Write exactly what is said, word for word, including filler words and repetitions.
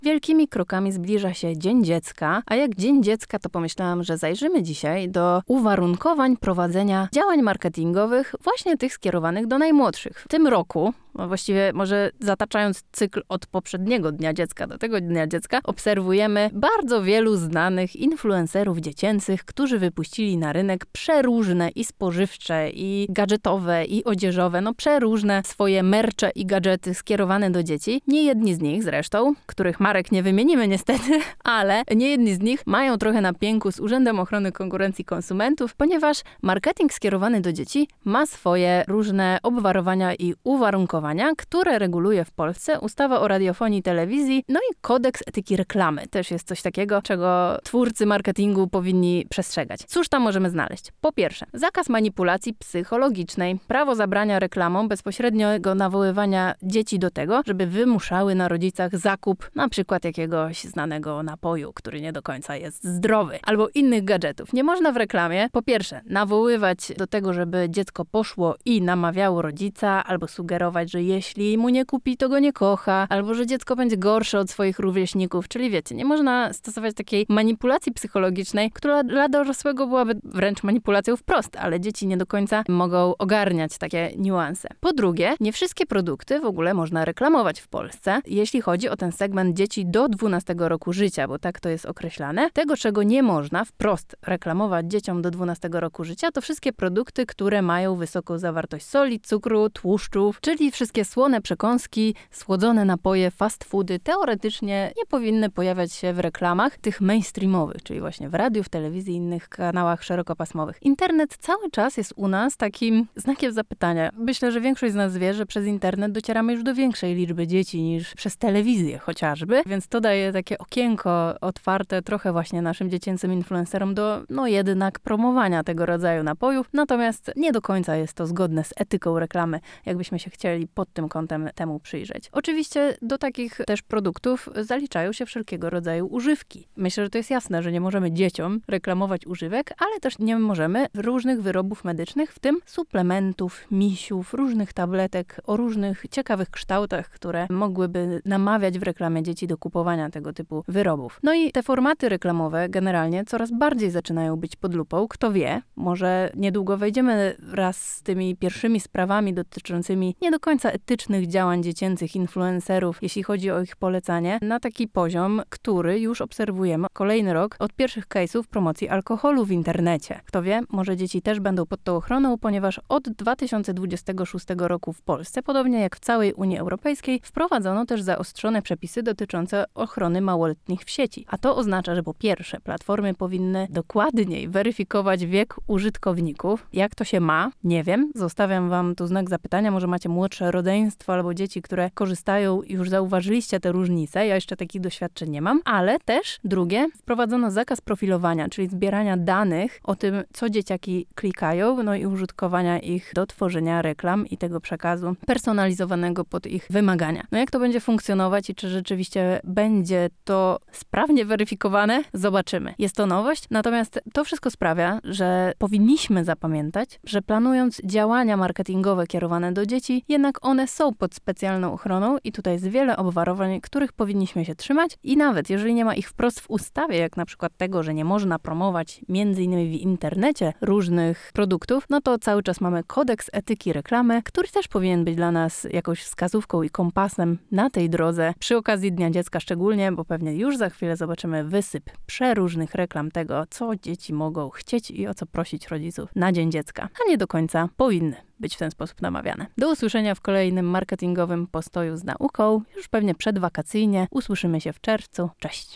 Wielkimi krokami zbliża się Dzień Dziecka, a jak Dzień Dziecka, to pomyślałam, że zajrzymy dzisiaj do uwarunkowań prowadzenia działań marketingowych, właśnie tych skierowanych do najmłodszych. W tym roku, no właściwie może zataczając cykl od poprzedniego Dnia Dziecka do tego Dnia Dziecka, obserwujemy bardzo wielu znanych influencerów dziecięcych, którzy wypuścili na rynek przeróżne i spożywcze, i gadżetowe, i odzieżowe, no przeróżne swoje mercze i gadżety skierowane do dzieci. Nie jedni z nich zresztą, których marek nie wymienimy niestety, ale nie jedni z nich mają trochę na pięku z Urzędem Ochrony Konkurencji i Konsumentów, ponieważ marketing skierowany do dzieci ma swoje różne obwarowania i uwarunkowania, które reguluje w Polsce ustawa o radiofonii i telewizji, no i kodeks etyki reklamy. Też jest coś takiego, czego twórcy marketingu powinni przestrzegać. Cóż tam możemy znaleźć? Po pierwsze, zakaz manipulacji psychologicznej, prawo zabrania reklamom bezpośredniego nawoływania dzieci do tego, żeby wymuszały na rodzicach zakup na przykład jakiegoś znanego napoju, który nie do końca jest zdrowy, albo innych gadżetów. Nie można w reklamie, po pierwsze, nawoływać do tego, żeby dziecko poszło i namawiało rodzica, albo sugerować, że jeśli mu nie kupi, to go nie kocha, albo że dziecko będzie gorsze od swoich rówieśników. Czyli wiecie, nie można stosować takiej manipulacji psychologicznej, która dla dorosłego byłaby wręcz manipulacją wprost, ale dzieci nie do końca mogą ogarniać takie niuanse. Po drugie, nie wszystkie produkty w ogóle można reklamować w Polsce, jeśli chodzi o ten segment dzieci do dwunastego roku życia, bo tak to jest określane. Tego, czego nie można wprost reklamować dzieciom do dwunastego roku życia, to wszystkie produkty, które mają wysoką zawartość soli, cukru, tłuszczów, czyli wszystkie słone przekąski, słodzone napoje, fast foody teoretycznie nie powinny pojawiać się w reklamach tych mainstreamowych, czyli właśnie w radiu, w telewizji i innych kanałach szerokopasmowych. Internet cały czas jest u nas takim znakiem zapytania. Myślę, że większość z nas wie, że przez internet docieramy już do większej liczby dzieci niż przez telewizję chociażby, więc to daje takie okienko otwarte trochę właśnie naszym dziecięcym influencerom do, no jednak promowania tego rodzaju napojów, natomiast nie do końca jest to zgodne z etyką reklamy, jakbyśmy się chcieli pod tym kątem temu przyjrzeć. Oczywiście do takich też produktów zaliczają się wszelkiego rodzaju używki. Myślę, że to jest jasne, że nie możemy dzieciom reklamować używek, ale też nie możemy różnych wyrobów medycznych, w tym suplementów, misiów, różnych tabletek o różnych ciekawych kształtach, które mogłyby namawiać w reklamie dzieci do kupowania tego typu wyrobów. No i te formaty reklamowe generalnie coraz bardziej zaczynają być pod lupą. Kto wie, może niedługo wejdziemy wraz z tymi pierwszymi sprawami dotyczącymi nie do końca etycznych działań dziecięcych influencerów, jeśli chodzi o ich polecanie, na taki poziom, który już obserwujemy kolejny rok od pierwszych case'ów promocji alkoholu w internecie. Kto wie, może dzieci też będą pod tą ochroną, ponieważ od dwa tysiące dwudziestego szóstego roku w Polsce, podobnie jak w całej Unii Europejskiej, wprowadzono też zaostrzone przepisy dotyczące ochrony małoletnich w sieci. A to oznacza, że po pierwsze, platformy powinny dokładniej weryfikować wiek użytkowników. Jak to się ma? Nie wiem. Zostawiam wam tu znak zapytania. Może macie młodsze rodzeństwo albo dzieci, które korzystają i już zauważyliście te różnice. Ja jeszcze takich doświadczeń nie mam. Ale też drugie, wprowadzono zakaz profilowania, czyli zbierania danych o tym, co dzieciaki klikają, no i użytkowania ich do tworzenia reklam i tego przekazu personalizowanego pod ich wymagania. No jak to będzie funkcjonować i czy rzeczywiście będzie to sprawnie weryfikowane? Zobaczymy. Jest to nowość, natomiast to wszystko sprawia, że powinniśmy zapamiętać, że planując działania marketingowe kierowane do dzieci, jednak one są pod specjalną ochroną i tutaj jest wiele obwarowań, których powinniśmy się trzymać i nawet jeżeli nie ma ich wprost w ustawie, jak na przykład tego, że nie można promować między innymi w internecie różnych produktów, no to cały czas mamy kodeks etyki reklamy, który też powinien być dla nas jakąś wskazówką i kompasem na tej drodze. Przy okazji Dnia Dziecka szczególnie, bo pewnie już za chwilę zobaczymy wysyp przeróżnych reklam tego, co dzieci mogą chcieć i o co prosić rodziców na Dzień Dziecka, a nie do końca powinny być w ten sposób namawiane. Do usłyszenia w kolejnym marketingowym postoju z nauką, już pewnie przedwakacyjnie. Usłyszymy się w czerwcu. Cześć!